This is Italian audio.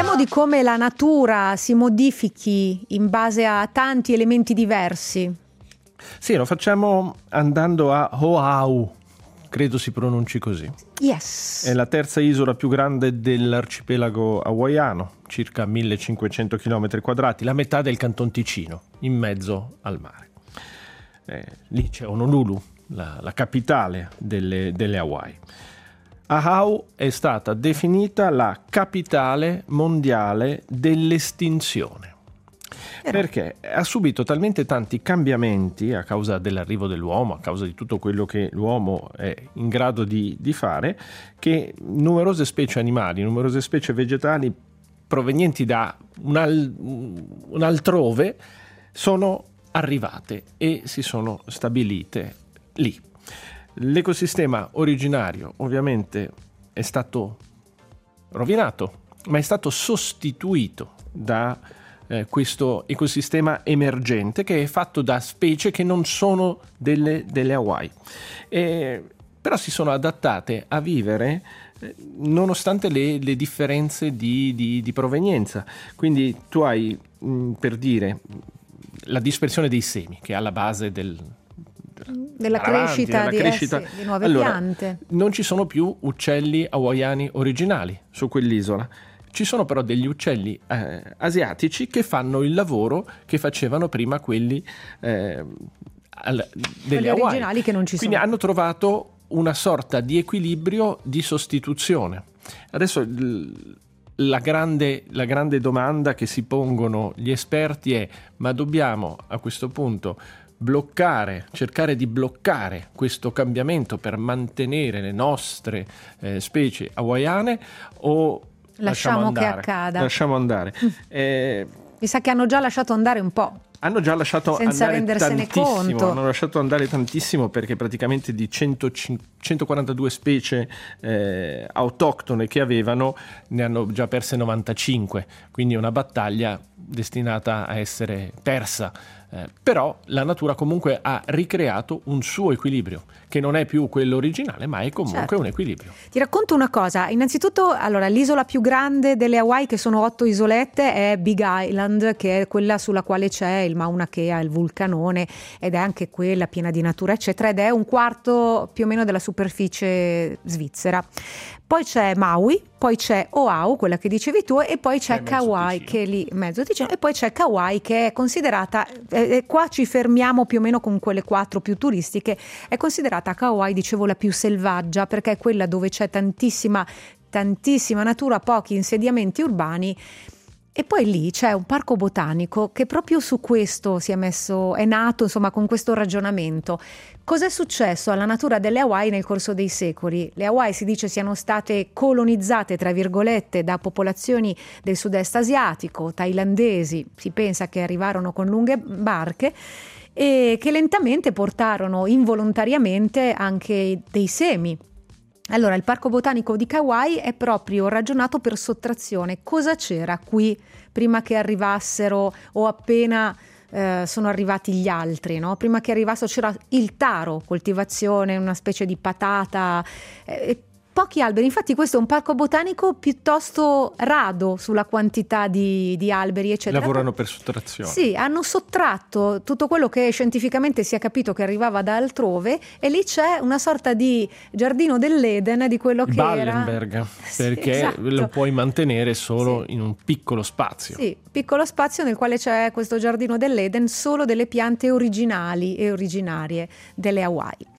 Parliamo di come la natura si modifichi in base a tanti elementi diversi. Sì, lo facciamo andando a Oahu, credo si pronunci così. Yes. È la terza isola più grande dell'arcipelago hawaiano, circa 1500 km², la metà del Canton Ticino, in mezzo al mare. Lì c'è Honolulu, la capitale delle Hawaii. Oahu è stata definita la capitale mondiale dell'estinzione. Perché ha subito talmente tanti cambiamenti a causa dell'arrivo dell'uomo, a causa di tutto quello che l'uomo è in grado di fare, che numerose specie animali, numerose specie vegetali provenienti da un altrove sono arrivate e si sono stabilite lì. L'ecosistema originario ovviamente è stato rovinato, ma è stato sostituito da questo ecosistema emergente che è fatto da specie che non sono delle Hawaii. Però si sono adattate a vivere nonostante le differenze di provenienza. Quindi tu hai, per dire, la dispersione dei semi che è alla base della crescita di nuove piante. Non ci sono più uccelli hawaiani originali su quell'isola. Ci sono però degli uccelli asiatici che fanno il lavoro che facevano prima quelli delle Hawaii, originali che non ci Quindi sono. hanno trovato una sorta di equilibrio di sostituzione. Adesso la grande domanda che si pongono gli esperti è: ma dobbiamo a questo punto cercare di bloccare questo cambiamento per mantenere le nostre specie hawaiane o lasciamo che accada? Lasciamo andare. Mi sa che hanno già lasciato andare un po'. Hanno già lasciato senza andare rendersene tantissimo, conto. hanno lasciato andare tantissimo, perché praticamente di 142 specie autoctone che avevano, ne hanno già perse 95, quindi è una battaglia destinata a essere persa. Però la natura comunque ha ricreato un suo equilibrio, che non è più quello originale, ma è comunque un equilibrio. Ti racconto una cosa. Innanzitutto, allora, l'isola più grande delle Hawaii, che sono 8 isolette, è Big Island, che è quella sulla quale c'è il Mauna Kea, il vulcanone, ed è anche quella piena di natura, eccetera, ed è un quarto più o meno della superficie svizzera. Poi c'è Maui, poi c'è Oahu, quella che dicevi tu, e poi c'è Kauai, che è lì mezzo Ticino, e poi c'è Kauai, che è considerata, qua ci fermiamo più o meno con quelle 4 più turistiche, è considerata Kauai, dicevo, la più selvaggia, perché è quella dove c'è tantissima natura, pochi insediamenti urbani. E poi lì c'è un parco botanico che proprio su questo è nato, insomma, con questo ragionamento. Cos'è successo alla natura delle Hawaii nel corso dei secoli? Le Hawaii si dice siano state colonizzate, tra virgolette, da popolazioni del sud-est asiatico, thailandesi, si pensa che arrivarono con lunghe barche, e che lentamente portarono involontariamente anche dei semi. Allora, il parco botanico di Kauai è proprio ragionato per sottrazione. Cosa c'era qui prima che arrivassero o appena sono arrivati gli altri, no? Prima che arrivassero c'era il taro, coltivazione, una specie di patata, pochi alberi. Infatti questo è un parco botanico piuttosto rado sulla quantità di alberi, eccetera. Lavorano per sottrazione. Sì, hanno sottratto tutto quello che scientificamente si è capito che arrivava da altrove, e lì c'è una sorta di giardino dell'Eden di quello che Ballenberg, era. perché Sì, esatto. Lo puoi mantenere solo in un piccolo spazio. Sì, piccolo spazio nel quale c'è questo giardino dell'Eden, solo delle piante originali e originarie delle Hawaii.